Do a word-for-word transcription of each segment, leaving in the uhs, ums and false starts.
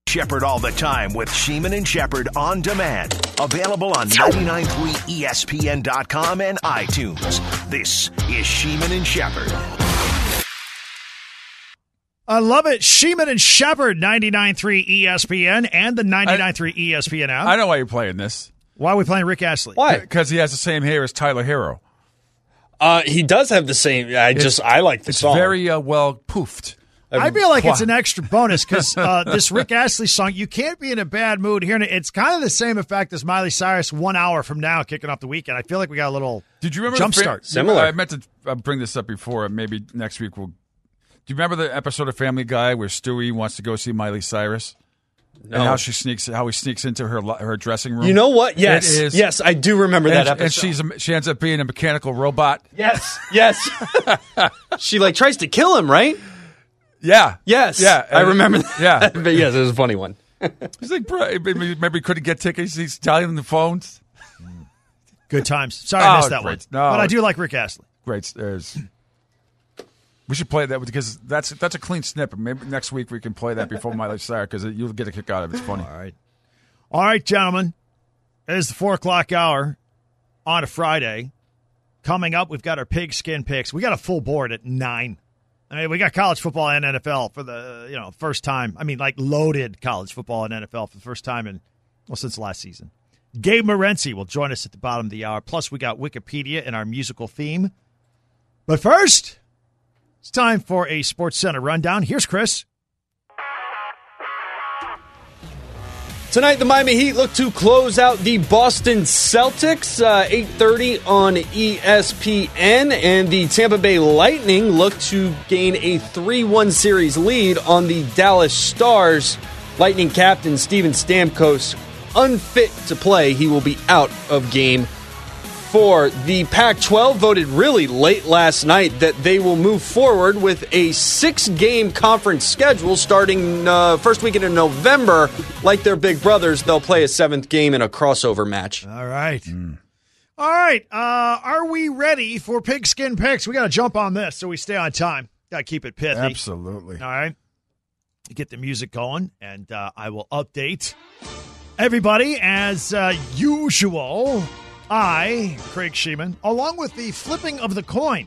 Shepherd all the time with Sheeman and Shepherd on demand. Available on ninety-nine point three E S P N dot com and iTunes. This is Sheeman and Shepherd. I love it. Sheeman and Shepherd, ninety-nine point three E S P N and the ninety-nine point three E S P N app. I know why you're playing this. Why are we playing Rick Astley? Why? Because he has the same hair as Tyler Hero. Uh, he does have the same. I It's- just I like the It's song. very uh, well poofed. I feel like it's an extra bonus because uh, this Rick Astley song, you can't be in a bad mood hearing it. It's kind of the same effect as Miley Cyrus one hour from now kicking off the weekend. I feel like we got a little Did you remember jump the fam- start. Similar. I meant to uh, bring this up before. Maybe next week we'll. Do you remember the episode of Family Guy where Stewie wants to go see Miley Cyrus? No. And how she sneaks, how he sneaks into her li- her dressing room. You know what? Yes, It is- yes, I do remember that and, episode. and she's a, she ends up being a mechanical robot. yes, yes. She like tries to kill him, right? Yeah, Yes, yeah. I and- remember that. Yeah, But yes, it was a funny one. he's like, bro, maybe, maybe he couldn't get tickets. He's dialing the phones. Good times. Sorry I Oh, missed that great. one. No. But I do like Rick Astley. Great. There's. We should play that because that's that's a clean snippet. Maybe next week we can play that before Miley Cyrus because you'll get a kick out of it. It's funny. All right. All right, gentlemen. It is the four o'clock hour on a Friday. Coming up, we've got our pigskin picks. We got a full board at nine. I mean, we got college football and N F L for the you know first time. I mean, like loaded college football and N F L for the first time in well since last season. Gabe Morency will join us at the bottom of the hour. Plus, we got Wikipedia and our musical theme. But first, it's time for a Sports Center rundown. Here's Chris. Tonight, the Miami Heat look to close out the Boston Celtics, uh, eight thirty on E S P N, and the Tampa Bay Lightning look to gain a three one series lead on the Dallas Stars. Lightning captain Steven Stamkos unfit to play. He will be out of game four. The Pac twelve voted really late last night that they will move forward with a six-game conference schedule starting uh, first weekend in November. Like their big brothers, they'll play a seventh game in a crossover match. All right. Mm. All right. Uh, are we ready for pigskin picks? We got to jump on this so we stay on time. Got to keep it pithy. Absolutely. All right. Get the music going, and uh, I will update everybody as uh, usual. I, Craig Sheeman, along with the flipping of the coin,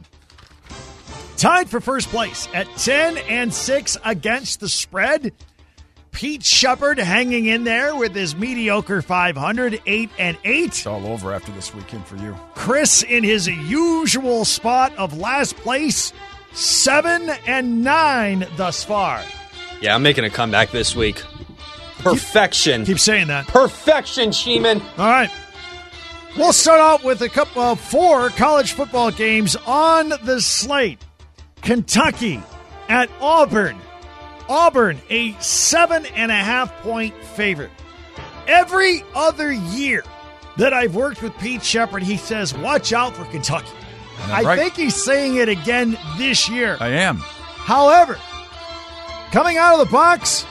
tied for first place at ten and six against the spread. Pete Shepherd hanging in there with his mediocre five hundred, eight and eight. It's all over after this weekend for you. Chris in his usual spot of last place, seven and nine thus far. Yeah, I'm making a comeback this week. Perfection. Keep saying that. Perfection, Sheeman. All right. We'll start out with a couple of four college football games on the slate. Kentucky at Auburn. Auburn, a seven and a half point favorite. Every other year that I've worked with Pete Shepherd, he says, watch out for Kentucky. Yeah, I right. think he's saying it again this year. I am. However, coming out of the box,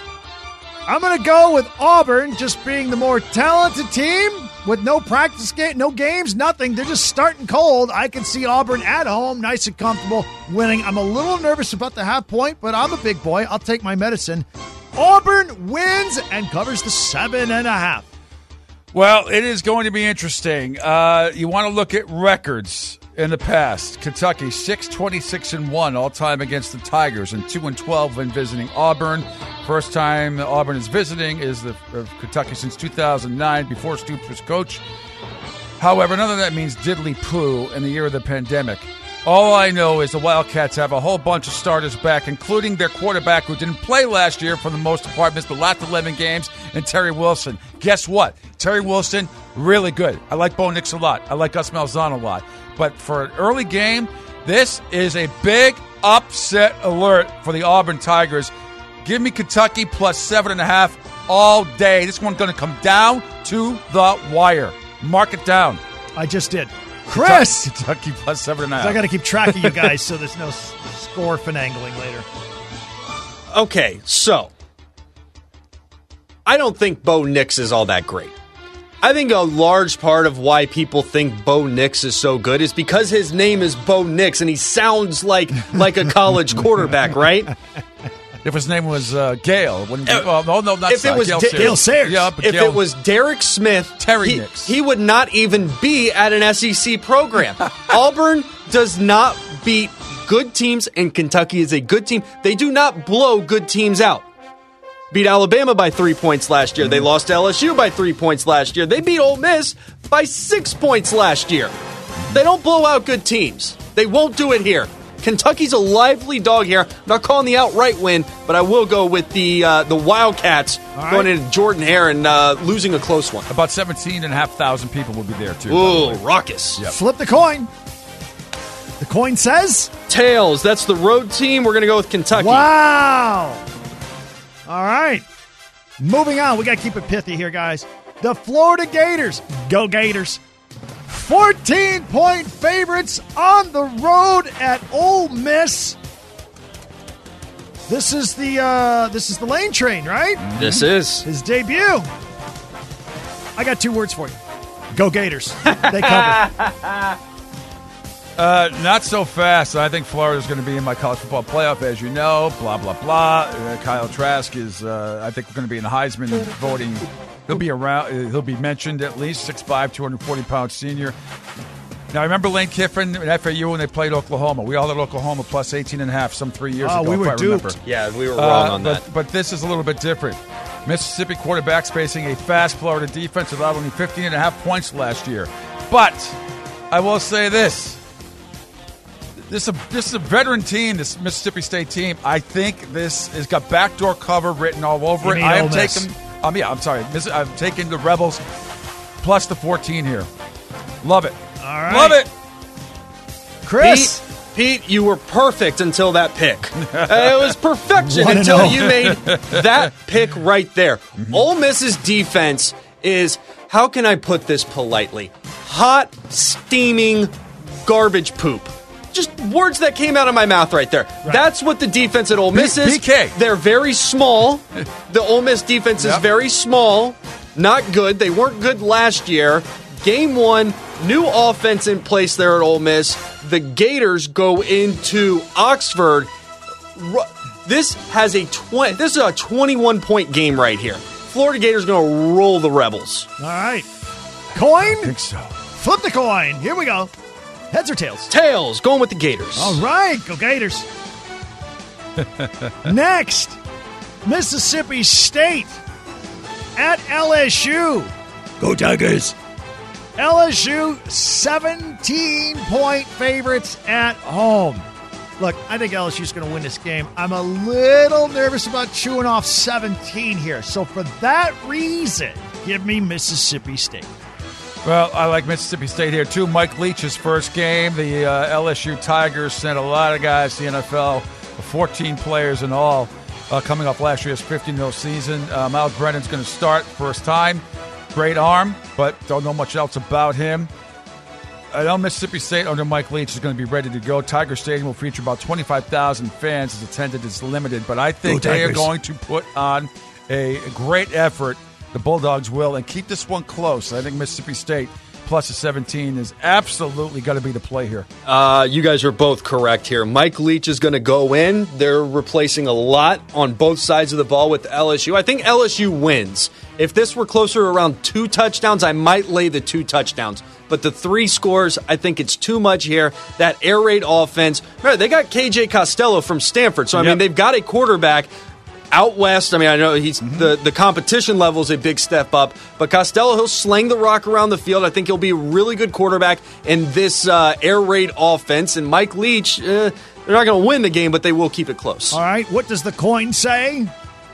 I'm going to go with Auburn just being the more talented team with no practice game, no games, nothing. They're just starting cold. I can see Auburn at home, nice and comfortable, winning. I'm a little nervous about the half point, but I'm a big boy. I'll take my medicine. Auburn wins and covers the seven and a half. Well, it is going to be interesting. Uh, you want to look at records in the past. Kentucky, six twenty-six and one all-time against the Tigers, and two and twelve when visiting Auburn. First time Auburn is visiting is the of Kentucky since two thousand nine, before Stoops was coach. However, none of that means diddly poo in the year of the pandemic. All I know is the Wildcats have a whole bunch of starters back, including their quarterback who didn't play last year for the most part, missed the last eleven games, and Terry Wilson. Guess what? Terry Wilson, really good. I like Bo Nix a lot. I like Gus Malzahn a lot. But for an early game, this is a big upset alert for the Auburn Tigers. Give me Kentucky plus seven and a half all day. This one's going to come down to the wire. Mark it down. I just did. Chris! Kentucky plus seven and a half. I got to keep track of you guys so there's no s- score finagling later. Okay, so I don't think Bo Nix is all that great. I think a large part of why people think Bo Nix is so good is because his name is Bo Nix and he sounds like like a college quarterback, right? If his name was uh, Gale, wouldn't be, oh, no, no, not if it was Gale Da- Sayers. Gale Sayers. Yeah, but if Gale, it was Derek Smith, Terry he, Nix. he would not even be at an S E C program. Auburn does not beat good teams, and Kentucky is a good team. They do not blow good teams out. Beat Alabama by three points last year. They lost to L S U by three points last year. They beat Ole Miss by six points last year. They don't blow out good teams. They won't do it here. Kentucky's a lively dog here. I'm not calling the outright win, but I will go with the uh, the Wildcats right. going into Jordan Hare and uh, losing a close one. About seventeen and a half thousand people will be there, too. Ooh, raucous. Yep. Flip the coin. The coin says? Tails, that's the road team. We're going to go with Kentucky. Wow. All right. Moving on. We got to keep it pithy here, guys. The Florida Gators. Go Gators. fourteen-point favorites on the road at Ole Miss. This is the uh, this is the Lane Train, right? This is. His debut. I got two words for you. Go Gators. They cover. Uh, not so fast. I think Florida's going to be in my college football playoff, as you know. Blah, blah, blah. Uh, Kyle Trask is, uh, I think, we're going to be in the Heisman voting. He'll be around. Uh, he'll be mentioned at least. six five, two hundred forty pound senior. Now, I remember Lane Kiffin at F A U when they played Oklahoma. We all had Oklahoma plus eighteen and a half some three years Oh, ago, we were if I duped. remember. Yeah, we were wrong Uh, on but, that. but this is a little bit different. Mississippi quarterbacks facing a fast Florida defense allowed only fifteen and a half points last year. But I will say this. This is, a, this is a veteran team, this Mississippi State team. I think this has got backdoor cover written all over You it. mean I am Ole Miss. taking, um, yeah, I'm sorry. I'm taking the Rebels plus the fourteen here. Love it. All right. Love it. Chris. Pete, Pete, you were perfect until that pick. Uh, it was perfection One and until oh. you made that pick right there. Mm-hmm. Ole Miss's defense is, how can I put this politely? Hot, steaming garbage poop. Just words that came out of my mouth right there. Right. That's what the defense at Ole Miss B- is. B K. They're very small. The Ole Miss defense is Yep. very small. Not good. They weren't good last year. Game one, new offense in place there at Ole Miss. The Gators go into Oxford. Ru- This has a twenty. This is a twenty-one point game right here. Florida Gators going to roll the Rebels. All right. Coin. I think so. Flip the coin. Here we go. Heads or tails? Tails going with the Gators. All right. Go Gators. Next, Mississippi State at L S U. Go Tigers. L S U seventeen-point favorites at home. Look, I think L S U's going to win this game. I'm a little nervous about chewing off seventeen here. So for that reason, give me Mississippi State. Well, I like Mississippi State here, too. Mike Leach's first game. The uh, L S U Tigers sent a lot of guys to the N F L, fourteen players in all, uh, coming off last year's fifteen-nil season. Uh, Miles Brennan's going to start first time. Great arm, but don't know much else about him. I know Mississippi State under Mike Leach is going to be ready to go. Tiger Stadium will feature about twenty-five thousand fans. As attendance is limited, but I think Go they are Tigers. going to put on a great effort. The Bulldogs will, and keep this one close. I think Mississippi State plus a seventeen is absolutely going to be the play here. Uh, you guys are both correct here. Mike Leach is going to go in. They're replacing a lot on both sides of the ball with L S U. I think L S U wins. If this were closer around two touchdowns, I might lay the two touchdowns. But the three scores, I think it's too much here. That air raid offense. Remember, they got K J Costello from Stanford. So, I Yep. mean, they've got a quarterback out west. I mean, I know he's Mm-hmm. the, the competition level is a big step up, but Costello, he'll sling the rock around the field. I think he'll be a really good quarterback in this uh, air raid offense. And Mike Leach, uh, they're not going to win the game, but they will keep it close. All right. What does the coin say?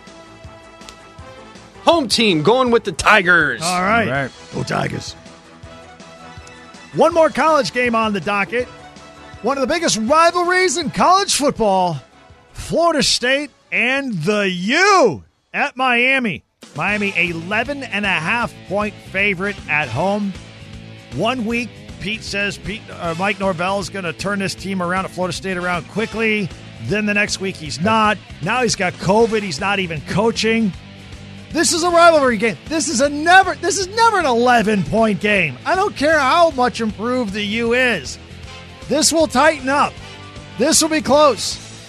Home team going with the Tigers. All right. All right. Go Tigers. One more college game on the docket. One of the biggest rivalries in college football. Florida State and the U at Miami. Miami, eleven and a half point favorite at home. One week, Pete says Pete uh, Mike Norvell is going to turn this team around at Florida State around quickly. Then the next week he's not. Now he's got COVID. He's not even coaching. This is a rivalry game. This is a never. This is never an eleven-point game. I don't care how much improved the U is. This will tighten up. This will be close.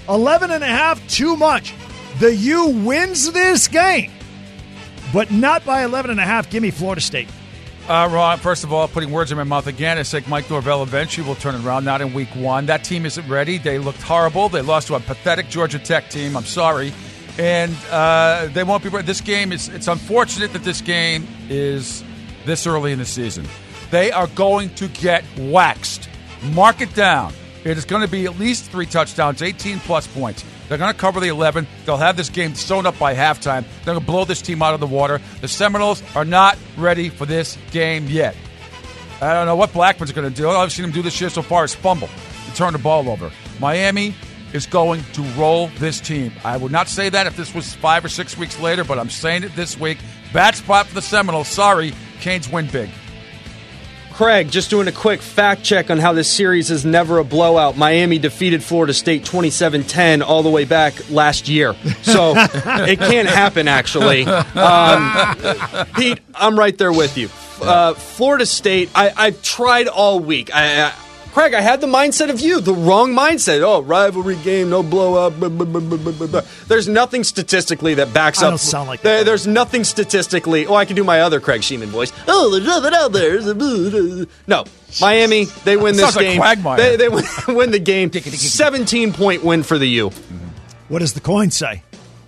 eleven and a half, too much. The U wins this game, but not by eleven and a half. Give me Florida State. Uh, Ron, first of all, putting words in my mouth again, I think Mike Norvell eventually will turn it around, not in week one. That team isn't ready. They looked horrible. They lost to a pathetic Georgia Tech team. I'm sorry. And uh, they won't be ready. This game, is it's unfortunate that this game is this early in the season. They are going to get waxed. Mark it down. It is going to be at least three touchdowns, eighteen-plus points. They're going to cover the eleven. They'll have this game sewn up by halftime. They're going to blow this team out of the water. The Seminoles are not ready for this game yet. I don't know what Blackman's going to do. All I've seen him do this year so far is fumble and turn the ball over. Miami is going to roll this team. I would not say that if this was five or six weeks later, but I'm saying it this week. Bad spot for the Seminoles. Sorry, Canes win big. Craig, just doing a quick fact check on how this series is never a blowout. Miami defeated Florida State twenty-seven ten all the way back last year. So it can't happen, actually. Um, Pete, I'm right there with you. Uh, Florida State, I, I've tried all week. I, I, Craig, I had the mindset of you, the wrong mindset. Oh, rivalry game, no blowout. Blah, blah, blah, blah, blah, blah. There's nothing statistically that backs I up. don't sound like there, that. There's nothing statistically. Oh, I can do my other Craig Sheeman voice. Oh, there's nothing out there. No, Miami, they win this Sounds like game. Quagmire. They, they win, win the game. seventeen-point win for the U. What does the coin say?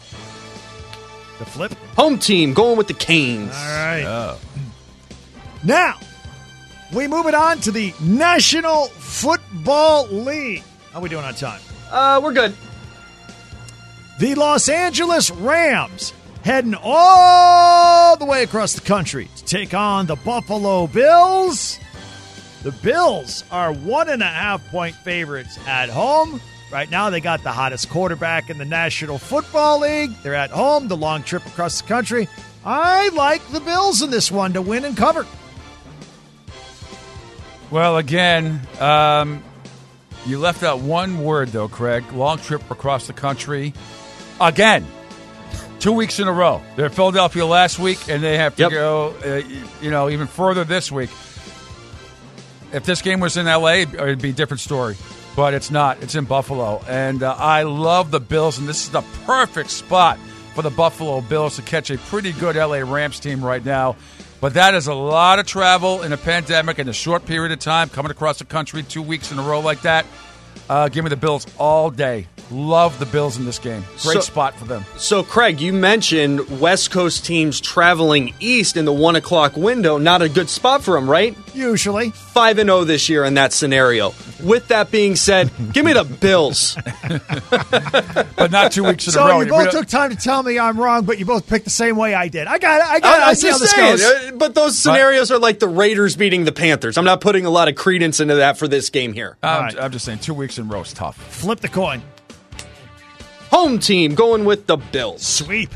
The flip? Home team going with the Canes. All right. Oh. Now, we move it on to the National Football League. How are we doing on time? Uh, we're good. The Los Angeles Rams heading all the way across the country to take on the Buffalo Bills. The Bills are one and a half point favorites at home. Right now, they got the hottest quarterback in the National Football League. They're at home, the long trip across the country. I like the Bills in this one to win and cover. Well, again, um, you left out one word, though, Craig. Long trip across the country. Again, two weeks in a row. They're in Philadelphia last week, and they have to yep. go, uh, you know, even further this week. If this game was in L A, it'd be a different story. But it's not. It's in Buffalo. And uh, I love the Bills, and this is the perfect spot for the Buffalo Bills to catch a pretty good L A Rams team right now. But that is a lot of travel in a pandemic in a short period of time, coming across the country two weeks in a row like that. Uh, give me the Bills all day. Love the Bills in this game. Great so, spot for them. So, Craig, you mentioned West Coast teams traveling east in the one o'clock window. Not a good spot for them, right? Usually. five and oh this year in that scenario. With that being said, give me the Bills. But not two weeks in so a row. you both took time to tell me I'm wrong, but you both picked the same way I did. I got it. I got it. I, I see how this saying, goes. But those scenarios but, are like the Raiders beating the Panthers. I'm not putting a lot of credence into that for this game here. I'm, right. I'm just saying, two weeks in a row is tough. Flip the coin. Home team going with the Bills. Sweep.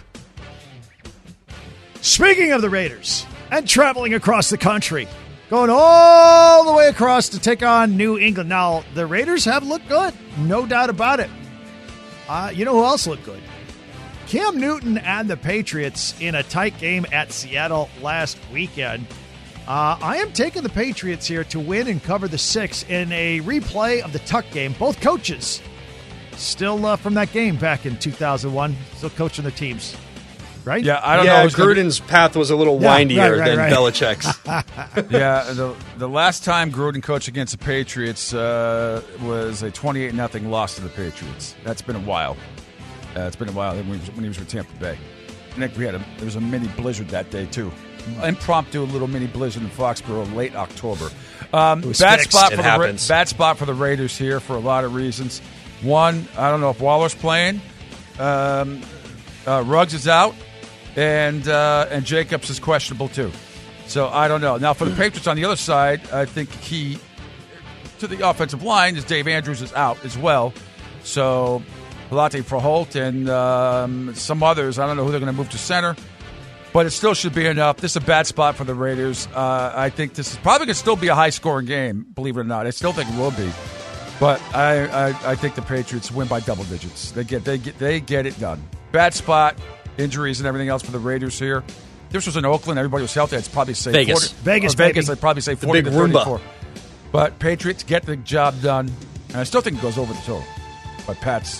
Speaking of the Raiders and traveling across the country, going all the way across to take on New England. Now, the Raiders have looked good, no doubt about it. Uh, you know who else looked good? Cam Newton and the Patriots in a tight game at Seattle last weekend. Uh, I am taking the Patriots here to win and cover the six in a replay of the Tuck game. Both coaches still uh, from that game back in two thousand one, still coaching their teams. Right? Yeah, I don't yeah, know. Gruden's gonna... path was a little yeah, windier right, right, than right. Belichick's. yeah, the the last time Gruden coached against the Patriots uh, was a twenty-eight nothing loss to the Patriots. That's been a while. Uh, it's been a while when he, was, when he was with Tampa Bay. I think we had a there was a mini blizzard that day too. Impromptu little mini blizzard in Foxborough late October. Um, bad fixed. spot It for happens. the bad spot for the Raiders here for a lot of reasons. One, I don't know if Waller's playing. Um, uh, Ruggs is out, and uh, and Jacobs is questionable too. So I don't know. Now for the Patriots on the other side, I think key to the offensive line is Dave Andrews is out as well. So Halati for Holt and um, some others. I don't know who they're going to move to center, but it still should be enough. This is a bad spot for the Raiders. Uh, I think this is probably going to still be a high-scoring game, believe it or not. I still think it will be. But I, I, I think the Patriots win by double digits. They get they get they get it done. Bad spot, injuries and everything else for the Raiders here. This was in Oakland. Everybody was healthy. I'd probably say Vegas. forty, Vegas, or Vegas. baby. I'd probably say forty big to thirty-four. Roomba. But Patriots get the job done, and I still think it goes over the total. But Pats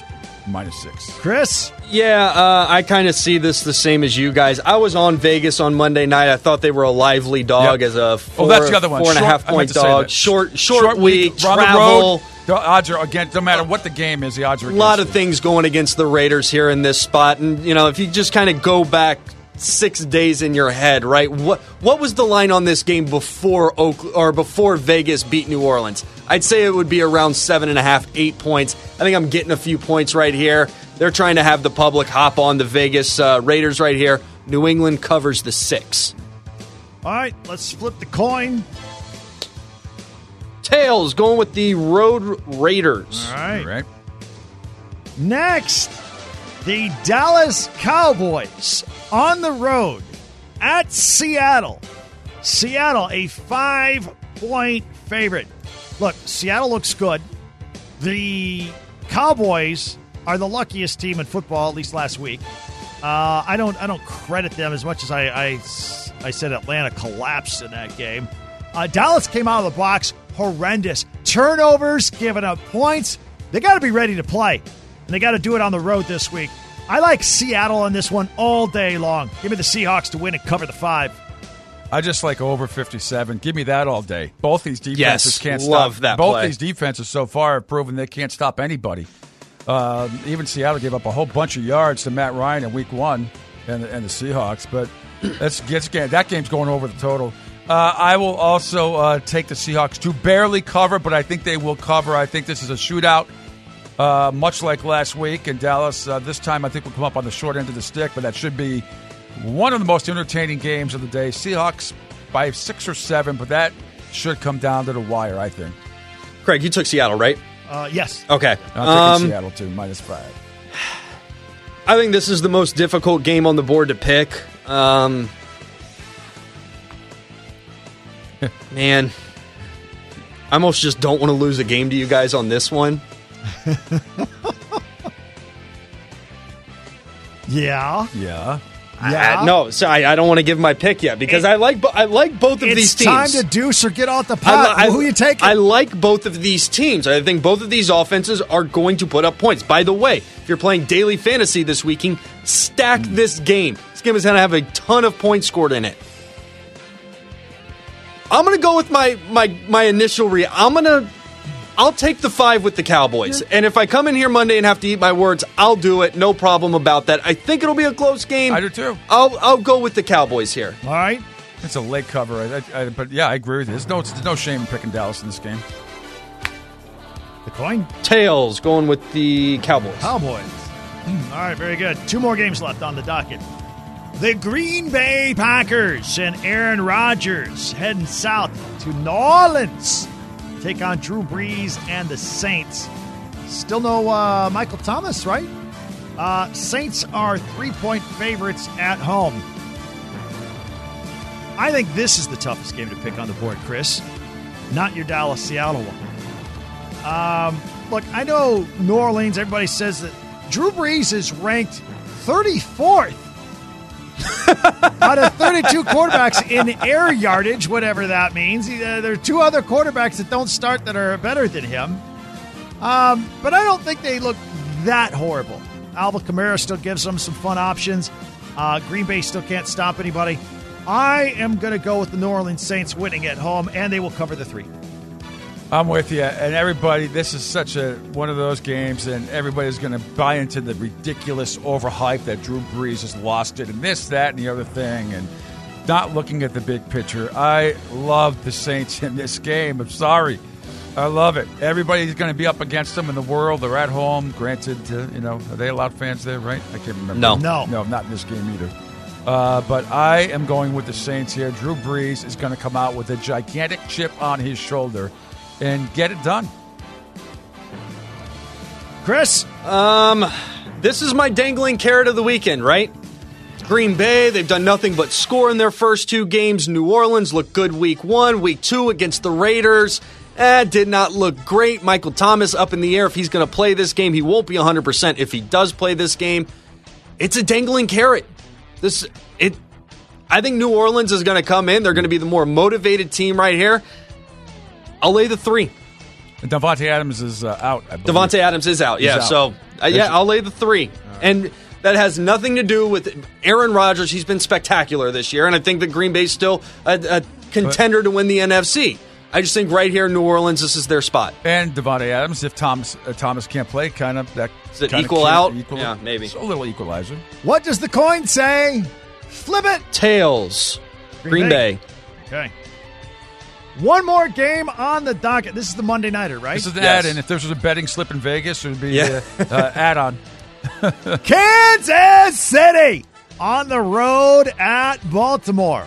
minus six. Chris? Yeah, uh, I kind of see this the same as you guys. I was on Vegas on Monday night. I thought they were a lively dog Yep. as a four, oh, that's the other one. four and a Short- half I meant point to say dog. that. Short, short, Short week, week, on the travel. road. The odds are against. No matter what the game is, the odds are A against lot of them. things going against the Raiders here in this spot. And, you know, if you just kind of go back six days in your head, right? What what was the line on this game before Oak, or before Vegas beat New Orleans? I'd say it would be around seven and a half, eight points. I think I'm getting a few points right here. They're trying to have the public hop on the Vegas uh, Raiders right here. New England covers the six. All right, let's flip the coin. Tails going with the Road Raiders. All right. All right. Next, the Dallas Cowboys on the road at Seattle. Seattle, a five-point favorite. Look, Seattle looks good. The Cowboys are the luckiest team in football, at least last week. Uh, I don't I don't credit them as much as I, I, I said Atlanta collapsed in that game. Uh, Dallas came out of the box horrendous. Turnovers, giving up points. They got to be ready to play, and they got to do it on the road this week. I like Seattle on this one all day long. Give me the Seahawks to win and cover the five. I just like over fifty-seven. Give me that all day. Both these defenses Yes, can't love stop. that Both play. these defenses so far have proven they can't stop anybody. Uh, even Seattle gave up a whole bunch of yards to Matt Ryan in Week One, and, and the Seahawks. But that's, that's that game's going over the total. Uh, I will also uh, take the Seahawks to barely cover, but I think they will cover. I think this is a shootout, uh, much like last week in Dallas. Uh, this time, I think we'll come up on the short end of the stick, but that should be one of the most entertaining games of the day. Seahawks by six or seven, but that should come down to the wire, I think. Craig, you took Seattle, right? Uh, yes. Okay. I'm Um, taking Seattle too, minus five. I think this is the most difficult game on the board to pick. Um, man, I almost just don't want to lose a game to you guys on this one. Yeah. Yeah. Yeah. I, no, so I, I don't want to give my pick yet because It- I like bo- I like both of It's these teams. time to deuce or get off the I, pot. I- Who are you taking? I like both of these teams. I think both of these offenses are going to put up points. By the way, if you're playing daily fantasy this weekend, stack this game. This game is going to have a ton of points scored in it. I'm going to go with my my my initial re. I'm going to I'll take the five with the Cowboys. And if I come in here Monday and have to eat my words, I'll do it. No problem about that. I think it'll be a close game. I do too. I'll I'll go with the Cowboys here. All right. It's a late cover, I, I, but yeah, I agree with you. There's no, there's no shame in picking Dallas in this game. The coin. Tails going with the Cowboys. Cowboys. All right, very good. Two more games left on the docket. The Green Bay Packers and Aaron Rodgers heading south to New Orleans. Take on Drew Brees and the Saints. Still no uh, Michael Thomas, right? Uh, Saints are three-point favorites at home. I think this is the toughest game to pick on the board, Chris. Not your Dallas-Seattle one. Um, look, I know New Orleans, everybody says that Drew Brees is ranked thirty-fourth out of thirty-two quarterbacks in air yardage, whatever that means. Uh, there are two other quarterbacks that don't start that are better than him. Um, but I don't think they look that horrible. Alvin Kamara still gives them some fun options. Uh, Green Bay still can't stop anybody. I am going to go with the New Orleans Saints winning at home, and they will cover the three. I'm with you, and everybody. This is such a one of those games, and everybody's going to buy into the ridiculous overhype that Drew Brees has lost it, and this, that, and the other thing, and not looking at the big picture. I love the Saints in this game. I'm sorry, I love it. Everybody's going to be up against them in the world. They're at home. Granted, uh, you know, are they allowed fans there? Right? I can't remember. No. No. no, not in this game either. Uh, but I am going with the Saints here. Drew Brees is going to come out with a gigantic chip on his shoulder and get it done. Chris? Um, this is my dangling carrot of the weekend, right? Green Bay, they've done nothing but score in their first two games. New Orleans looked good week one. Week two against the Raiders, eh, did not look great. Michael Thomas up in the air if he's going to play this game. He won't be one hundred percent if he does play this game. It's a dangling carrot. This it. I think New Orleans is going to come in. They're going to be the more motivated team right here. I'll lay the three. Davante Adams is uh, out. I believe. Devontae Adams is out, He's yeah. out. So Uh, yeah, I'll lay the three. Right. And that has nothing to do with Aaron Rodgers. He's been spectacular this year, and I think that Green Bay's still a, a contender but, to win the N F C. I just think right here in New Orleans, this is their spot. And Devontae Adams, if Thomas uh, Thomas can't play, kind of that Does it equal out? Equal, yeah, maybe. It's a little equalizer. What does the coin say? Flip it. Tails. Green, Green Bay. Bay. Okay. One more game on the docket. This is the Monday Nighter, right? This is the yes. add-in. If this was a betting slip in Vegas, it would be yeah. uh, uh, add-on. Kansas City on the road at Baltimore.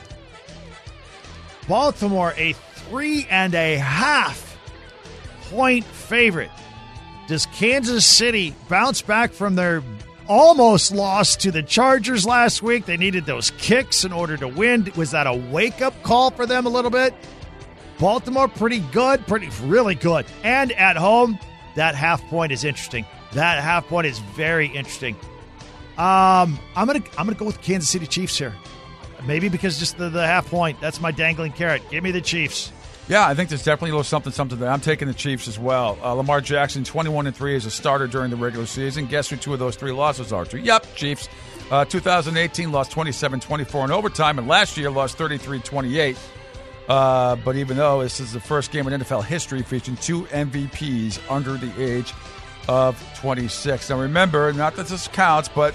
Baltimore, a three and a half point favorite. Does Kansas City bounce back from their almost loss to the Chargers last week? They needed those kicks in order to win. Was that a wake-up call for them a little bit? Baltimore, pretty good, pretty really good. And at home, that half point is interesting. That half point is very interesting. Um, I'm gonna I'm gonna go with Kansas City Chiefs here. Maybe because just the, the half point. That's my dangling carrot. Give me the Chiefs. Yeah, I think there's definitely a little something, something there. I'm taking the Chiefs as well. Uh, Lamar Jackson, twenty-one and three as a starter during the regular season. Guess who two of those three losses are to? Yep, Chiefs. Uh, two thousand eighteen lost twenty-seven twenty-four in overtime, and last year lost thirty-three twenty-eight. Uh, but even though this is the first game in N F L history featuring two M V Ps under the age of twenty-six. Now remember, not that this counts, but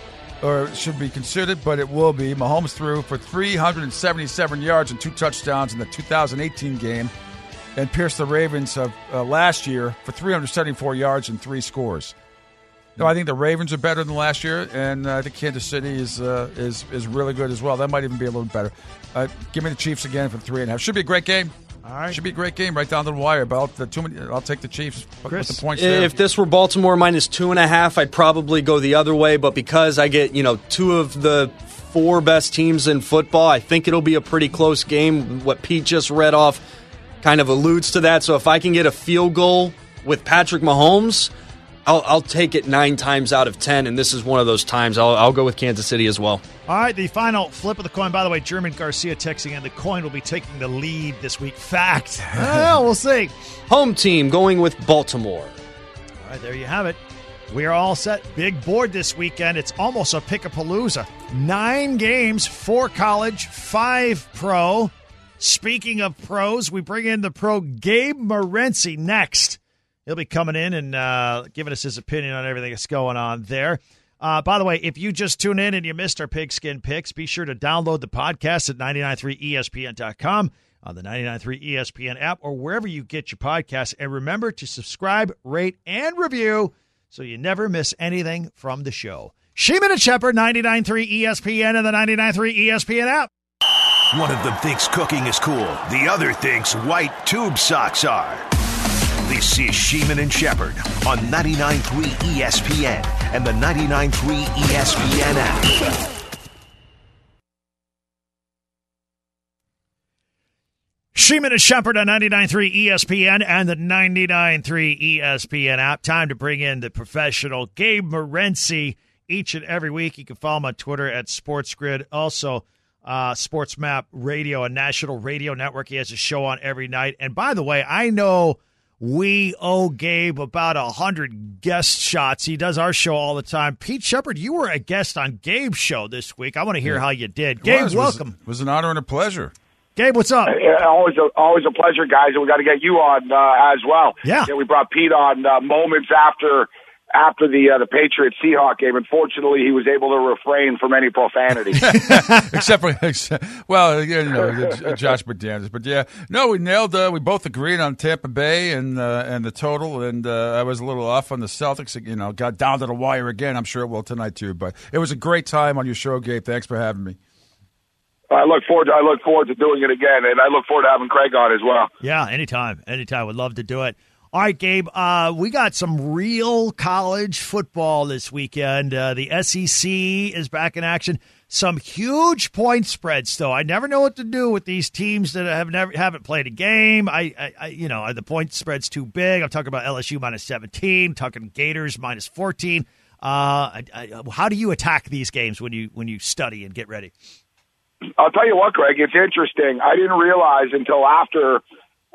or should be considered, but it will be. Mahomes threw for three hundred seventy-seven yards and two touchdowns in the two thousand eighteen game, and pierced the Ravens of uh, last year for three hundred seventy-four yards and three scores. No, I think the Ravens are better than last year, and uh, I think Kansas City is uh, is is really good as well. That might even be a little better. Uh, give me the Chiefs again for three and a half. Should be a great game. All right, should be a great game right down to the wire. About the two, I'll take the Chiefs Chris, with the points there. If this were Baltimore minus two and a half, I'd probably go the other way. But because I get you know two of the four best teams in football, I think it'll be a pretty close game. What Pete just read off kind of alludes to that. So if I can get a field goal with Patrick Mahomes, I'll, I'll take it nine times out of ten, and this is one of those times. I'll, I'll go with Kansas City as well. All right, the final flip of the coin. By the way, German Garcia texting in, the coin will be taking the lead this week. Fact. I don't know, we'll see. Home team going with Baltimore. All right, there you have it. We are all set. Big board this weekend. It's almost a pick-a-palooza. Nine games, four college, five pro. Speaking of pros, we bring in the pro Gabe Morency next. He'll be coming in and uh, giving us his opinion on everything that's going on there. Uh, by the way, if you just tune in and you missed our Pigskin Picks, be sure to download the podcast at nine nine three E S P N dot com, on the nine nine three E S P N app, or wherever you get your podcasts. And remember to subscribe, rate, and review so you never miss anything from the show. Sheeman and Shepard, ninety-nine point three E S P N and the ninety-nine point three E S P N app. One of them thinks cooking is cool. The other thinks white tube socks are. This is Sheeman and Shepard on ninety-nine point three E S P N and the ninety-nine point three E S P N app. Sheeman and Shepard on ninety-nine point three E S P N and the ninety-nine point three E S P N app. Time to bring in the professional Gabe Morency each and every week. You can follow him on Twitter at SportsGrid. Also, uh, SportsMap Radio, a national radio network. He has a show on every night. And by the way, I know we owe Gabe about a hundred guest shots. He does our show all the time. Pete Shepard, you were a guest on Gabe's show this week. I want to hear yeah. how you did. It Gabe, was, welcome. It was, was an honor and a pleasure. Gabe, what's up? Uh, always, a, always a pleasure, guys, and we got to get you on uh, as well. Yeah. yeah, we brought Pete on uh, moments after after the uh, the Patriots Seahawks game. Unfortunately, he was able to refrain from any profanity, except for except, well, you know, Josh McDaniels. But yeah, no, we nailed. Uh, we both agreed on Tampa Bay and uh, and the total, and uh, I was a little off on the Celtics. You know, got down to the wire again. I'm sure it will tonight too. But it was a great time on your show, Gabe. Thanks for having me. I look forward to I look forward to doing it again, and I look forward to having Craig on as well. Yeah, anytime, anytime. Would love to do it. All right, Gabe, uh, we got some real college football this weekend. Uh, the S E C is back in action. Some huge point spreads, though. I never know what to do with these teams that have never haven't played a game. I, I, I you know, are the point spread's too big? I'm talking about L S U minus seventeen, talking Gators minus fourteen. Uh, I, I, how do you attack these games when you when you study and get ready? I'll tell you what, Greg, it's interesting. I didn't realize until after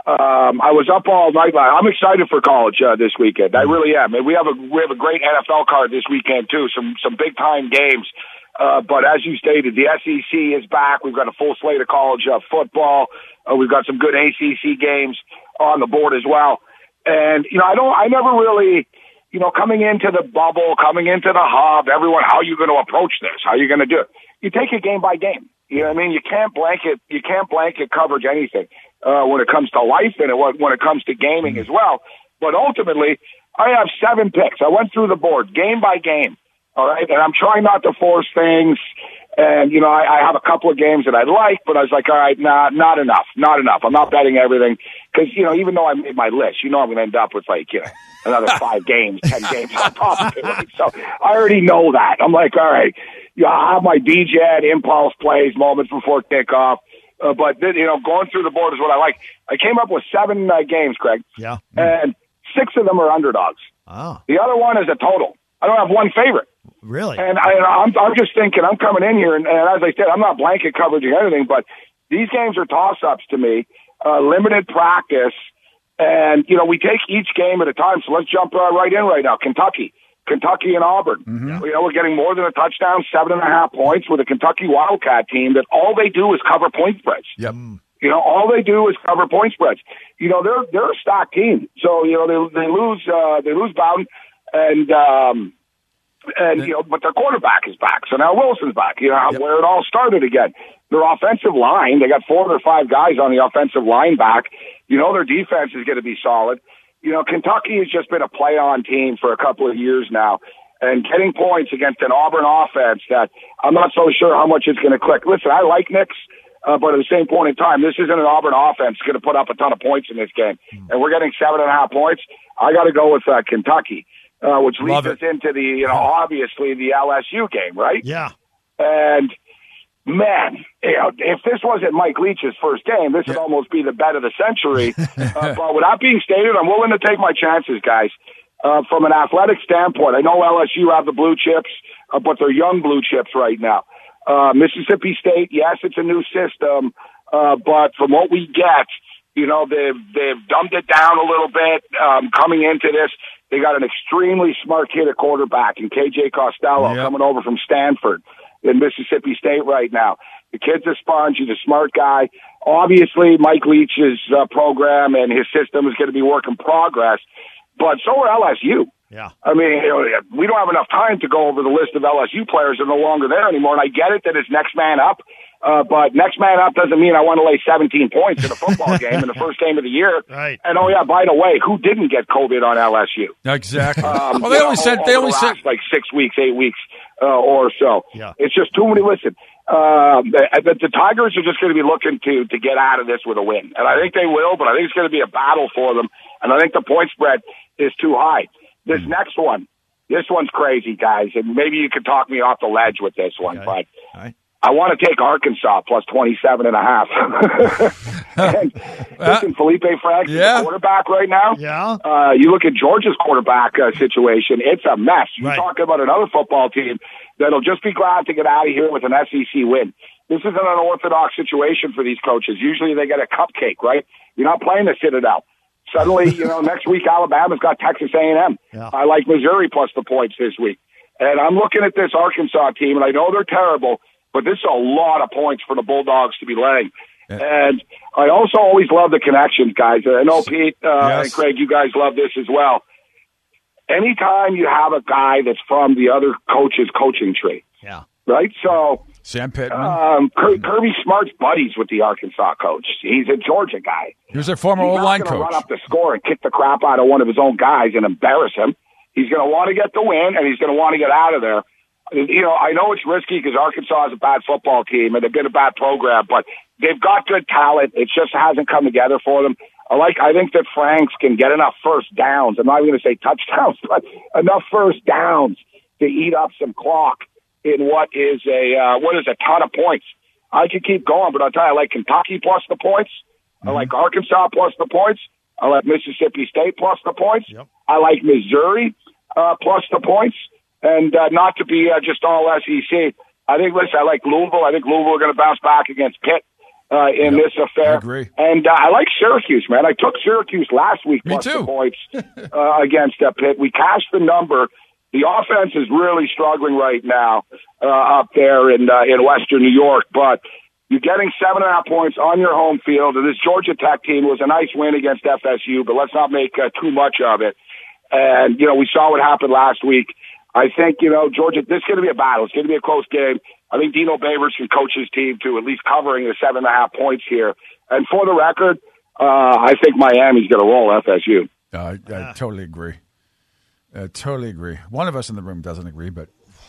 Um, I was up all night. I'm excited for college uh, this weekend. I really am. And we have a we have a great N F L card this weekend too. Some some big time games. Uh, but as you stated, the S E C is back. We've got a full slate of college uh, football. Uh, we've got some good A C C games on the board as well. And you know, I don't. I never really, you know, coming into the bubble, coming into the hub. Everyone, how are you going to approach this? How are you going to do it? You take it game by game. You know what I mean? You can't blanket. You can't blanket coverage anything. Uh, when it comes to life and when it comes to gaming as well. But ultimately, I have seven picks. I went through the board game by game. All right. And I'm trying not to force things. And, you know, I, I have a couple of games that I like, but I was like, all right, nah, not enough, not enough. I'm not betting everything. Cause, you know, even though I made my list, you know, I'm going to end up with like, you know, another five games, ten games on top of it. So I already know that. I'm like, all right, yeah, I have my D J impulse plays moments before kickoff. Uh, but, you know, going through the board is what I like. I came up with seven uh, games, Craig. Yeah. And six of them are underdogs. Oh. The other one is a total. I don't have one favorite. Really? And I, I'm, I'm just thinking, I'm coming in here, and, and as I said, I'm not blanket coverage or anything, but these games are toss-ups to me, uh, limited practice, and, you know, we take each game at a time, so let's jump uh, right in right now. Kentucky. Kentucky and Auburn. Mm-hmm. You know, we're getting more than a touchdown, seven and a half points with a Kentucky Wildcat team that all they do is cover point spreads. Yep. You know, all they do is cover point spreads. You know, they're they're a stock team. So, you know, they they lose uh, they lose Bowden and um and you know, but their quarterback is back. So now Wilson's back. You know, yep. Where it all started again. Their offensive line, they got four or five guys on the offensive line back. You know, their defense is going to be solid. You know, Kentucky has just been a play-on team for a couple of years now, and getting points against an Auburn offense that I'm not so sure how much it's going to click. Listen, I like Nix, uh, but at the same point in time, this isn't an Auburn offense going to put up a ton of points in this game, and we're getting seven and a half points. I got to go with uh, Kentucky, uh, which leads us into the, you know, obviously the L S U game, right? Yeah. And man, you know, if this wasn't Mike Leach's first game, this would almost be the bet of the century. uh, but with that being stated, I'm willing to take my chances, guys. Uh, from an athletic standpoint, I know L S U have the blue chips, uh, but they're young blue chips right now. Uh, Mississippi State, yes, it's a new system, uh, but from what we get, you know, they've, they've dumbed it down a little bit. Um, coming into this, they got an extremely smart kid at quarterback in K J Costello yep. coming over from Stanford in Mississippi State right now. The kid's a sponge. He's a smart guy. Obviously, Mike Leach's uh, program and his system is going to be work in progress, but so are L S U. Yeah. I mean, you know, we don't have enough time to go over the list of L S U players that are no longer there anymore, and I get it that it's next man up, uh, but next man up doesn't mean I want to lay seventeen points in a football game in the first game of the year. Right. And, oh, yeah, by the way, who didn't get COVID on L S U? Exactly. Um, well, they only know, said they only the said like six weeks, eight weeks uh, or so. Yeah. It's just too many. Listen, um, the, the, the Tigers are just going to be looking to to get out of this with a win, and I think they will. But I think it's going to be a battle for them, and I think the point spread is too high. This mm. next one, this one's crazy, guys, and maybe you could talk me off the ledge with this one, okay. but. All right. I want to take Arkansas plus twenty-seven and a half. and listen, Felipe Franks yeah. is the quarterback right now. Yeah. Uh, you look at Georgia's quarterback uh, situation, it's a mess. You right. talk about another football team that'll just be glad to get out of here with an S E C win. This is an unorthodox situation for these coaches. Usually they get a cupcake, right? You're not playing the Citadel. Suddenly, you know, next week Alabama's got Texas A and M. Yeah. I like Missouri plus the points this week. And I'm looking at this Arkansas team, and I know they're terrible, but this is a lot of points for the Bulldogs to be laying. Yeah. And I also always love the connections, guys. I know, Pete uh, yes. and Craig, you guys love this as well. Anytime you have a guy that's from the other coach's coaching tree, yeah, right? So Sam Pittman. Um, Kirby Smart's buddies with the Arkansas coach. He's a Georgia guy. He was their former O-line coach. He's not going to run up the score and kick the crap out of one of his own guys and embarrass him. He's going to want to get the win, and he's going to want to get out of there. You know, I know it's risky because Arkansas is a bad football team and they've been a bad program, but they've got good talent. It just hasn't come together for them. I like, I think that Franks can get enough first downs. I'm not even going to say touchdowns, but enough first downs to eat up some clock in what is a, uh, what is a ton of points. I could keep going, but I'll tell you, I like Kentucky plus the points. Mm-hmm. I like Arkansas plus the points. I like Mississippi State plus the points. Yep. I like Missouri uh, plus the points. And uh, not to be uh, just all S E C. I think, listen, I like Louisville. I think Louisville are going to bounce back against Pitt. uh, in yep, this affair. I agree. And uh, I like Syracuse, man. I took Syracuse last week Me plus too. the points uh, against uh, Pitt. We cashed the number. The offense is really struggling right now uh, up there in uh, in Western New York, but you're getting seven and a half points on your home field. And this Georgia Tech team was a nice win against F S U, but let's not make uh, too much of it. And, you know, we saw what happened last week. I think, you know, Georgia, this is going to be a battle. It's going to be a close game. I think Dino Babers can coach his team to at least covering the seven and a half points here. And for the record, uh, I think Miami's going to roll F S U. Uh, I, I totally agree. I totally agree. One of us in the room doesn't agree, but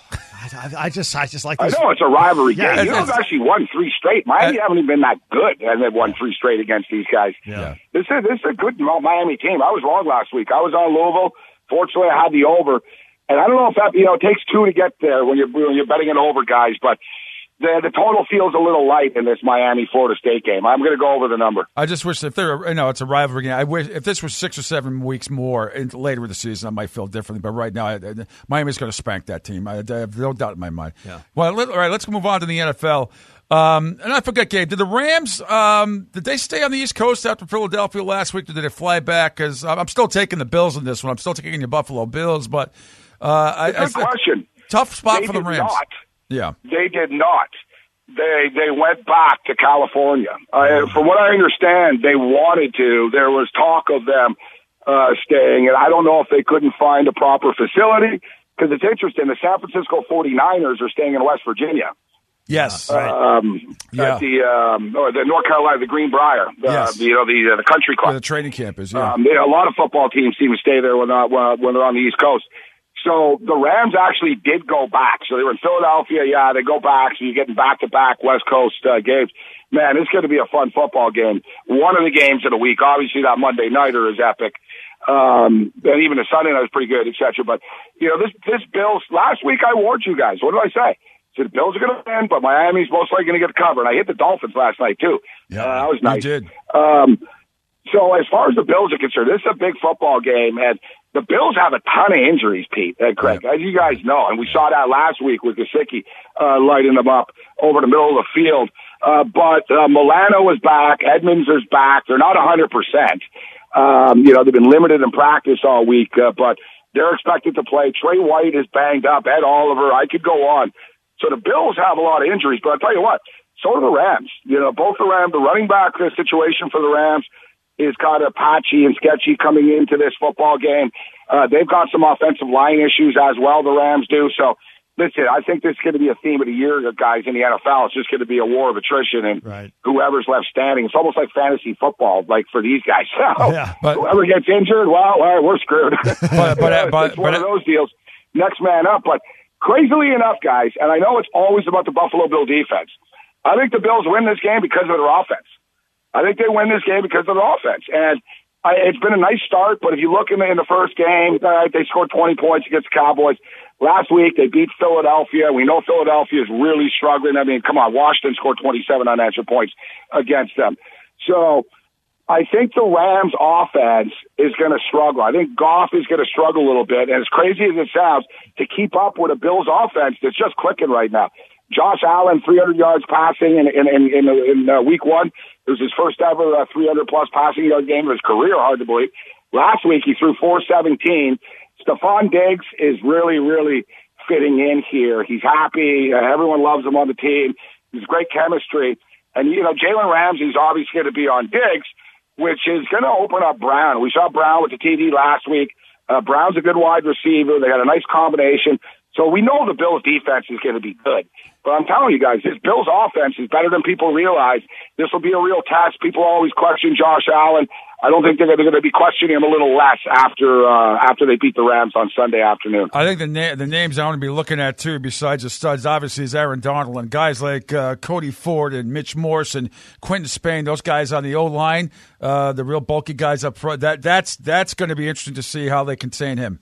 I, I just, I just like. I This. know it's a rivalry Yeah, game. You know, they've actually won three straight. Miami uh, haven't even been that good, and they've won three straight against these guys. Yeah. This is this is a good Miami team. I was wrong last week. I was on Louisville. Fortunately, I had the over, and I don't know if that you know it takes two to get there when you're when you're betting it over, guys. But the the total feels a little light in this Miami Florida State game. I'm going to go over the number. I just wish if they're you know it's a rivalry game. I wish if this was six or seven weeks more in, later in the season, I might feel differently. But right now, I, I, Miami's going to spank that team. I, I have no doubt in my mind. Yeah. Well, let, all right, let's move on to the N F L. Um, and I forget, Gabe, did the Rams um, did they stay on the East Coast after Philadelphia last week, or did they fly back? Because I'm still taking the Bills in this one. I'm still taking the Buffalo Bills, but uh, I, Good I, question. Tough spot they for the did Rams. Not. Yeah, they did not. They they went back to California. Uh, from what I understand, they wanted to. There was talk of them uh, staying, and I don't know if they couldn't find a proper facility, because it's interesting. The San Francisco forty-niners are staying in West Virginia. yes, Um, Yeah. At the um, or the North Carolina, the Greenbrier, the, Yes. the, you know, the uh, the country club. where the training camp is. Yeah, Um, they, a lot of football teams seem to stay there when, uh, when they're on the East Coast. So the Rams actually did go back. So they were in Philadelphia. Yeah, they go back. So you're getting back-to-back West Coast uh, games. Man, it's going to be a fun football game. One of the games of the week. Obviously, that Monday nighter is epic. Um, and even the Sunday night is pretty good, et cetera. But, you know, this, this Bills, last week I warned you guys. What did I say? So the Bills are going to win, but Miami's most likely going to get the cover. And I hit the Dolphins last night, too. yeah, uh, that was nice. You did. Um, so as far as the Bills are concerned, this is a big football game, and the Bills have a ton of injuries, Pete and Craig, Yeah. as you guys know, and we saw that last week with Gesicki uh, lighting them up over the middle of the field. Uh, but uh, Milano is back, Edmonds is back. They're not one hundred percent. Um, you know, they've been limited in practice all week, uh, but they're expected to play. Trey White is banged up, Ed Oliver, I could go on. So the Bills have a lot of injuries, but I'll tell you what, so do the Rams. You know, both the Rams, the running back situation for the Rams is kind of patchy and sketchy coming into this football game. Uh, they've got some offensive line issues as well, the Rams do. So, listen, I think this is going to be a theme of the year, guys, in the N F L. It's just going to be a war of attrition, and Right. whoever's left standing. It's almost like fantasy football, like for these guys. So, Yeah, but- whoever gets injured, well, all right, we're screwed. But- but- it's but- one but- of those deals. Next man up. But crazily enough, guys, and I know it's always about the Buffalo Bill defense, I think the Bills win this game because of their offense. I think they win this game because of their offense. And I, it's been a nice start, but if you look in the, in the first game, all right, they scored twenty points against the Cowboys. Last week, they beat Philadelphia. We know Philadelphia is really struggling. I mean, come on, Washington scored twenty-seven unanswered points against them. So I think the Rams' offense is going to struggle. I think Goff is going to struggle a little bit. And as crazy as it sounds, to keep up with a Bills offense that's just clicking right now. Josh Allen, three hundred yards passing in in in, in, in uh, week one. It was his first ever uh, three hundred plus passing yard game of his career. Hard to believe. Last week he threw four seventeen. Stephon Diggs is really, really fitting in here. He's happy. Uh, everyone loves him on the team. There's great chemistry, and you know Jalen Ramsey's obviously going to be on Diggs, which is going to open up Brown. We saw Brown with the T D last week. Uh, Brown's a good wide receiver. They got a nice combination. So we know the Bills' defense is going to be good. But I'm telling you guys, this Bills' offense is better than people realize. This will be a real test. People always question Josh Allen. I don't think they're going to be questioning him a little less after uh, after they beat the Rams on Sunday afternoon. I think the na- the names I want to be looking at, too, besides the studs, obviously, is Aaron Donald and guys like uh, Cody Ford and Mitch Morse and Quentin Spain, those guys on the O-line, uh, the real bulky guys up front. That That's, that's going to be interesting to see how they contain him.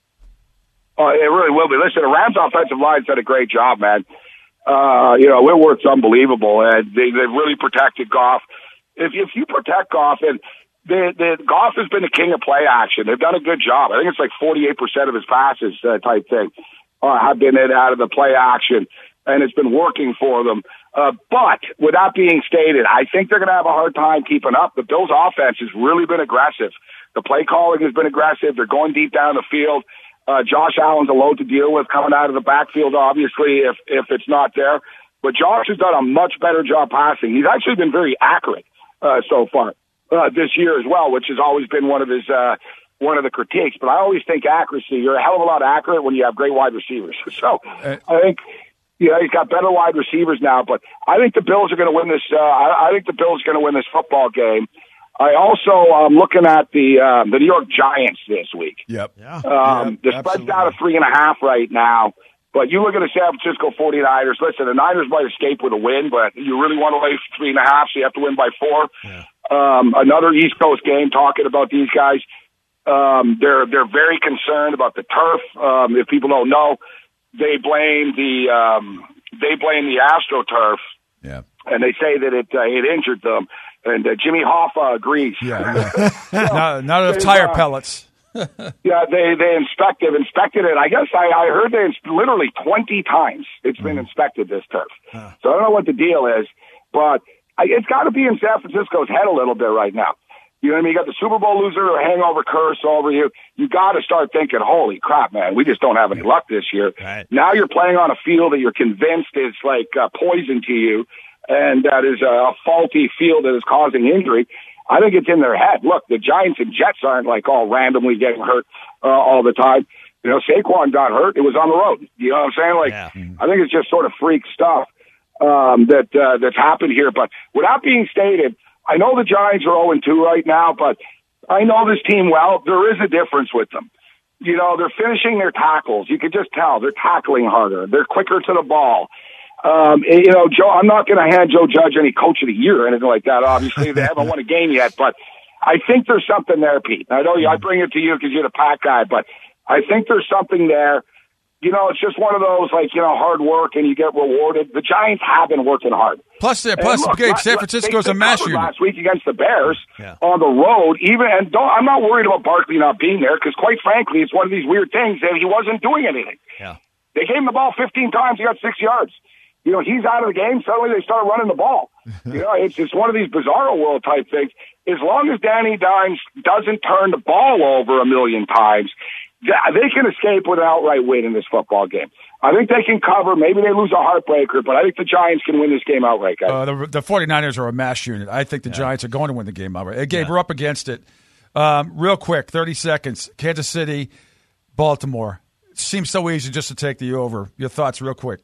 Oh, it really will be. Listen, the Rams' offensive line's done a great job, man. Uh, you know, Whitworth's unbelievable, and they, they've really protected Goff. If, if you protect Goff, and the, the Goff has been the king of play action. They've done a good job. I think it's like forty-eight percent of his passes uh, type thing uh, have been in out of the play action, and it's been working for them. Uh, but with that being stated, I think they're going to have a hard time keeping up. The Bills' offense has really been aggressive. The play calling has been aggressive. They're going deep down the field. Uh, Josh Allen's a load to deal with coming out of the backfield, obviously, if if it's not there. But Josh has done a much better job passing. He's actually been very accurate uh, so far uh, this year as well, which has always been one of his uh, one of the critiques. But I always think accuracy, you're a hell of a lot accurate when you have great wide receivers. So I think. You know, he's got better wide receivers now, but I think the Bills are going to win this. Uh, I, I think the Bills are going to win this football game. I also am um, looking at the um, the New York Giants this week. Yep. Yeah. Um, yep, the spread's down to three and a half right now. But you look at the San Francisco forty-niners. Listen, the Niners might escape with a win, but you really want to lay three and a half, so you have to win by four. Yeah. Um, another East Coast game talking about these guys. Um, they're they're very concerned about the turf. Um, if people don't know. They blame the um, they blame the AstroTurf, yeah, and they say that it uh, it injured them. And uh, Jimmy Hoffa agrees. Yeah, yeah. not, not enough tire uh, pellets. yeah, they they inspected inspected it. I guess I, I heard they ins- literally twenty times it's been mm. inspected, this turf. Huh. So I don't know what the deal is, but I, it's got to be in San Francisco's head a little bit right now. You know what I mean? You got the Super Bowl loser or hangover curse over you. You got to start thinking, holy crap, man, we just don't have any luck this year. Right. Now you're playing on a field that you're convinced is like uh, poison to you, and that is a faulty field that is causing injury. I think it's in their head. Look, the Giants and Jets aren't like all randomly getting hurt uh, all the time. You know, Saquon got hurt. It was on the road. You know what I'm saying? Like, yeah. I think it's just sort of freak stuff um, that uh, that's happened here. But without being stated, I know the Giants are oh and two right now, but I know this team well. There is a difference with them. You know, they're finishing their tackles. You can just tell they're tackling harder. They're quicker to the ball. Um, you know, Joe, I'm not going to hand Joe Judge any coach of the year or anything like that. Obviously, they haven't won a game yet, but I think there's something there, Pete. I know you, I bring it to you because you're the Pack guy, but I think there's something there. You know, it's just one of those, like, you know, hard work and you get rewarded. The Giants have been working hard. Plus, they're, plus look, Gabe, let, San Francisco's a mass unit. Last week against the Bears yeah. on the road, even and don't, I'm not worried about Barkley not being there because, quite frankly, it's one of these weird things that he wasn't doing anything. Yeah. They gave him the ball fifteen times. He got six yards. You know, he's out of the game. Suddenly they start running the ball. You know, it's just one of these bizarro world type things. As long as Danny Dimes doesn't turn the ball over a million times, they can escape with an outright win in this football game. I think they can cover. Maybe they lose a heartbreaker, but I think the Giants can win this game outright, guys. Uh, the, the forty-niners are a mass unit. I think the yeah. Giants are going to win the game outright. Hey, Gabe, yeah. we're up against it. Um, real quick, thirty seconds. Kansas City, Baltimore. It seems so easy just to take the over. Your thoughts real quick.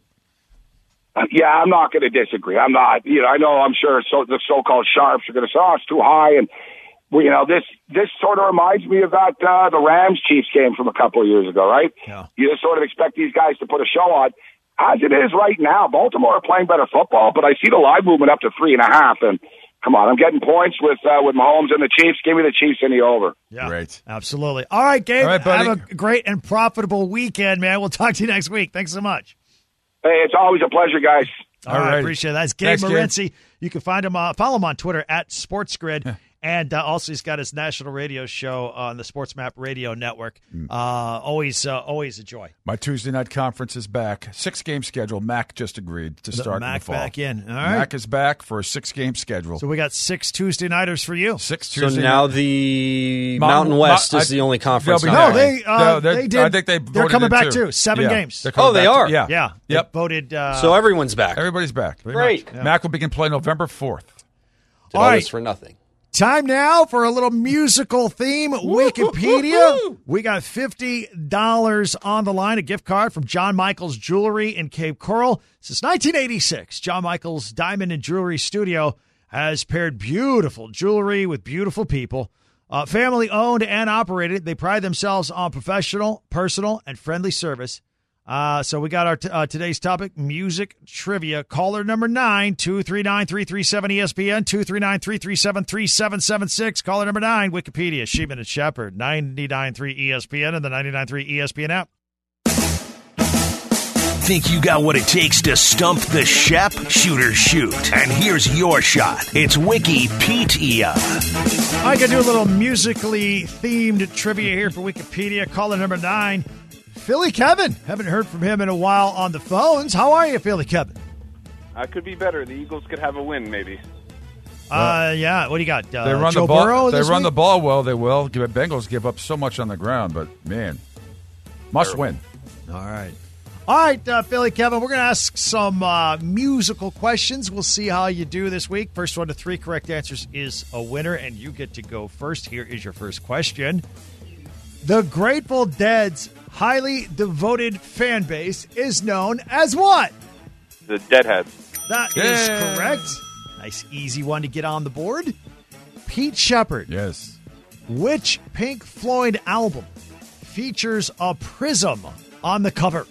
Uh, yeah, I'm not going to disagree. I'm not. You know, I know. I'm sure so, the so-called sharps are going to say, "Oh, it's too high," and well, you know, this this sort of reminds me of that uh, the Rams-Chiefs game from a couple of years ago, right? Yeah. You just sort of expect these guys to put a show on. As it is right now, Baltimore are playing better football, but I see the line movement up to three and a half. And come on, I'm getting points with uh, with Mahomes and the Chiefs. Give me the Chiefs in the over. Yeah, great, absolutely. All right, Gabe. All right, buddy. Have a great and profitable weekend, man. We'll talk to you next week. Thanks so much. Hey, it's always a pleasure, guys. All, All right, appreciate it. That's Gabe Thanks, Morency. Gabe. You can find him, uh, follow him on Twitter at SportsGrid. And uh, also, he's got his national radio show on the Sports Map Radio Network. Mm. Uh, always, uh, always a joy. My Tuesday night conference is back. Six-game schedule. Mac just agreed to start Mac in the fall. back in. All right. Mac is back for a six-game schedule. So we got six Tuesday nighters for you. Six Tuesday. So now the Mountain, Mountain West Ma- is I, the only conference. No, now. they uh, no, they did. I think they they're coming back too. too. Seven yeah. games. Oh, they are. Too. Yeah. Yeah. Yep. They voted. Uh, so everyone's back. Everybody's back. Great. Yeah. Mac will begin play November fourth. Did all, all right. this for nothing. Time now for a little musical theme, Wikipedia. We got fifty dollars on the line, a gift card from John Michaels Jewelry in Cape Coral. Since nineteen eighty-six, John Michaels Diamond and Jewelry Studio has paired beautiful jewelry with beautiful people. Uh, family owned and operated, they pride themselves on professional, personal, and friendly service. Uh, so we got our t- uh, today's topic, music trivia. Caller number nine, two three nine, three three seven E S P N, two three nine, three three seven, three seven seven six. Caller number nine, Wikipedia, Sheeman and Shepherd, ninety-nine point three E S P N and the ninety-nine point three E S P N app. Think you got what it takes to stump the Shep? Shooter shoot. And here's your shot. It's Wikipedia. I can do a little musically themed trivia here for Wikipedia. Caller number nine. Philly Kevin. Haven't heard from him in a while on the phones. How are you, Philly Kevin? Uh, could be better. The Eagles could have a win, maybe. Uh, yeah. What do you got? Uh, They run Joe the ball. Burrow They this run week? the ball well. They will. Give Bengals give up so much on the ground, but man, must win. All right. All right, uh, Philly Kevin, we're going to ask some uh, musical questions. We'll see how you do this week. First one to three correct answers is a winner, and you get to go first. Here is your first question. The Grateful Dead's highly devoted fan base is known as what? The Deadheads. That Yeah. is correct. Nice, easy one to get on the board. Pete Shepard. Yes. Which Pink Floyd album features a prism on the cover?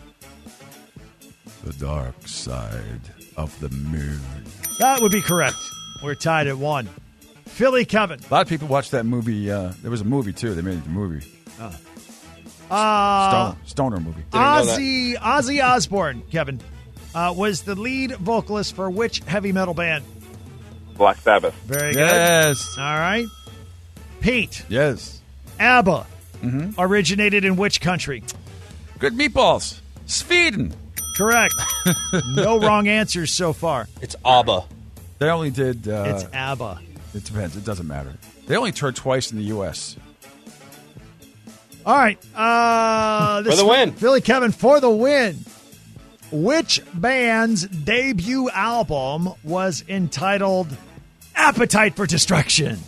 The dark side of the moon. That would be correct. We're tied at one. Philly Kevin. A lot of people watched that movie. Uh, there was a movie too. They made it a movie. Uh, Stoner, Stoner movie. Didn't know that. Ozzy, Ozzy Osbourne, Kevin, uh, was the lead vocalist for which heavy metal band? Black Sabbath. Very good. Yes. All right. Pete, Yes. ABBA Mm-hmm. originated in which country? Good meatballs. Sweden. Correct. No wrong answers so far. It's ABBA. They only did. Uh, It's ABBA. it depends. It doesn't matter. They only toured twice in the U S All right. Uh, this For the win. Philly Kevin for the win. Which band's debut album was entitled Appetite for Destruction?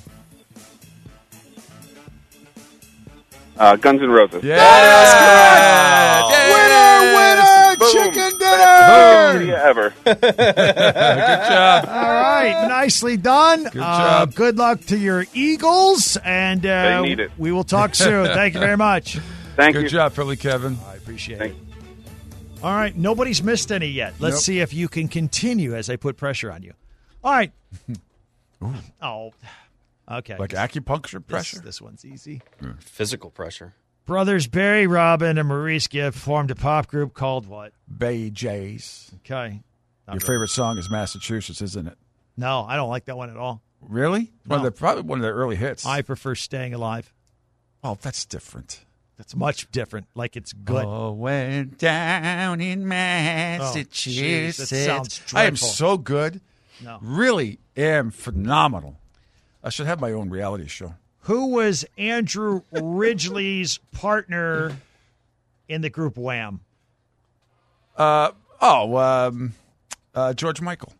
Uh, Guns N' Roses. Yes. Winner, winner, Boom. chicken Best dinner. idea ever. Good job. All right, nicely done. Good Uh, job. good luck to your Eagles, and uh, They need it. we will talk soon. Thank you very much. Thank Good you. job, Philly Kevin. I appreciate Thank it. All right, nobody's missed any yet. Let's Nope. see if you can continue as I put pressure on you. All right. Oh, okay. Like acupuncture this, pressure. this one's easy. Physical pressure. Brothers Barry Robin and Maurice Gibb formed a pop group called what? Bay Jays. Okay. Not Your really. favorite song is Massachusetts, isn't it? No, I don't like that one at all. Really? One No. of the probably one of their early hits. I prefer Staying Alive. oh, that's different. That's much different. Like it's good. Oh, went down in Massachusetts. jeez, that sounds I am dreadful. so good. No. Really am phenomenal. I should have my own reality show. Who was Andrew Ridgely's partner in the group Wham? Uh, oh, um, uh, George Michael.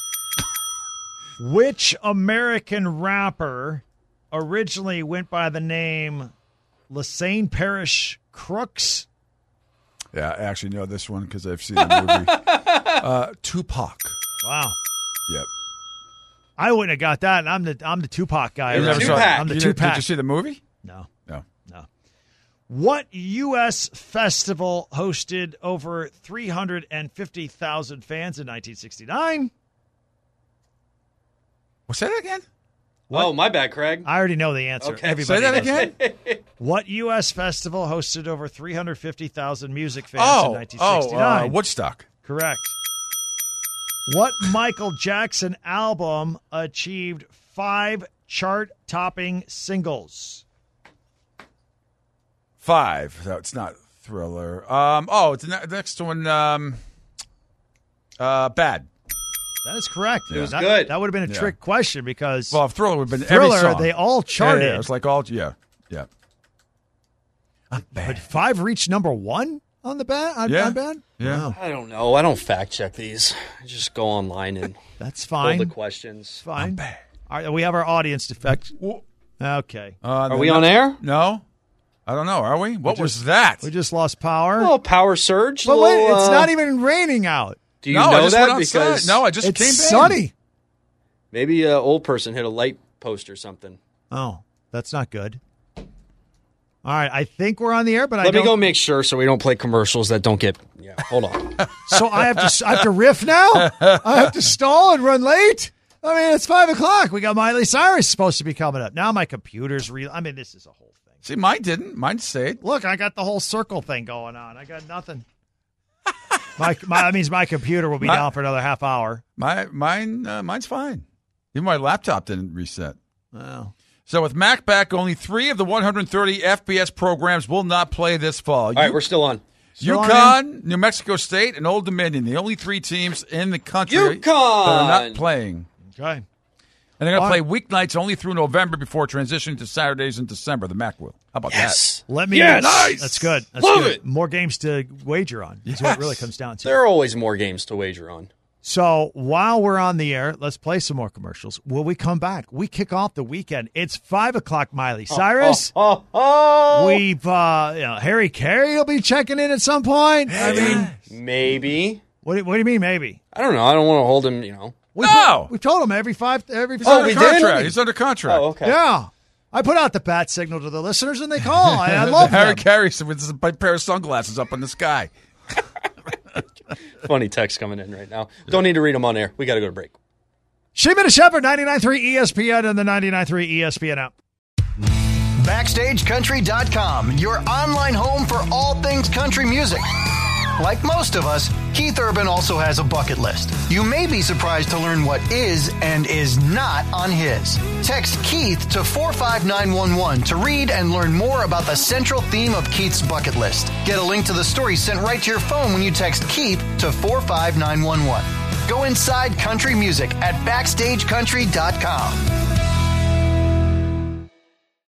Which American rapper originally went by the name Lassane Parish Crooks? Yeah, I actually know this one because I've seen the movie. uh, Tupac. Wow. Yep. I wouldn't have got that. I'm the I'm the Tupac guy. You around never here. saw it? I'm the You didn't- Tupac. Did you see the movie? No, No. no. What U S festival hosted over three hundred fifty thousand fans in nineteen sixty-nine? Well, say that again. Oh, my bad, Craig. I already know the answer. Okay. Everybody Say that knows. again. What U S festival hosted over three hundred fifty thousand music fans in oh, nineteen oh, sixty-nine? uh, Woodstock. Correct. What Michael Jackson album achieved five chart-topping singles? Five. No, it's not Thriller. Um. Oh, it's the ne- next one. Um. Uh. Bad. That is correct. It was that, good. That would have been a Yeah. trick question because Well, Thriller would have been every Thriller, song. they all Yeah, charted. yeah, it's like all. Yeah. Yeah. I'm but bad. five reached number one on the bad. On, Yeah. on bad. Yeah. Wow. I don't know. I don't fact check these. I just go online and That's pull fine. the questions. Fine. bad. All right, we have our audience defect. Okay. Uh, Are the we ne- on air? No. I don't know. Are we? What just- was that? We just lost power. Oh, power surge. but wait, little, it's uh, not even raining out. Do you no, I know just that? went outside. Because No, I just It's came in. sunny. maybe an old person hit a light post or something. Oh, that's not good. All right, I think we're on the air, but I Let me don't. go make sure so we don't play commercials that don't get. Yeah, hold on. So I have to. I have to riff now. I have to stall and run late. I mean, it's five o'clock. We got Miley Cyrus supposed to be coming up. Now my computer's real. I mean, this is a whole thing. See, mine didn't. Mine stayed. Look, I got the whole circle thing going on. I got nothing. my, my that means my computer will be My- down for another half hour. My mine. Uh, mine's fine. Even my laptop didn't reset. Wow. So with Mac back, only three of the one hundred thirty F B S programs will not play this fall. All right, we're still on. Still on UConn, New Mexico State, and Old Dominion, the only three teams in the country UConn! that are not playing. Okay. And they're going to All play weeknights only through November before transitioning to Saturdays in December. The M A C will. How about Yes. Let me. Yes. Nice. That's good. That's Love good. it. More games to wager on. That's what it really comes down to. There are always more games to wager on. So while we're on the air, let's play some more commercials. Will we come back? We kick off the weekend. It's five o'clock, Miley Cyrus. Oh, oh, oh. We've, uh, you know, Harry Carey will be checking in at some point. I mean, Maybe. what do, what do you mean, maybe? I don't know. I don't want to hold him, you know. We No! we told him every five, every He's five. under we did? contract. He's under contract. Oh, okay. Yeah. I put out the bat signal to the listeners, and they call. I, I love Harry them. Carey with a pair of sunglasses up in the sky. Funny text coming in right now. Don't need to read them on air. We got to go to break. Sheeman and Shepherd, ninety-nine point three E S P N and the ninety-nine point three E S P N app. Backstage Country dot com, your online home for all things country music. Like most of us, Keith Urban also has a bucket list. You may be surprised to learn what is and is not on his. Text Keith to four five nine one one to read and learn more about the central theme of Keith's bucket list. Get a link to the story sent right to your phone when you text Keith to four five nine one one. Go inside country music at Backstage Country dot com.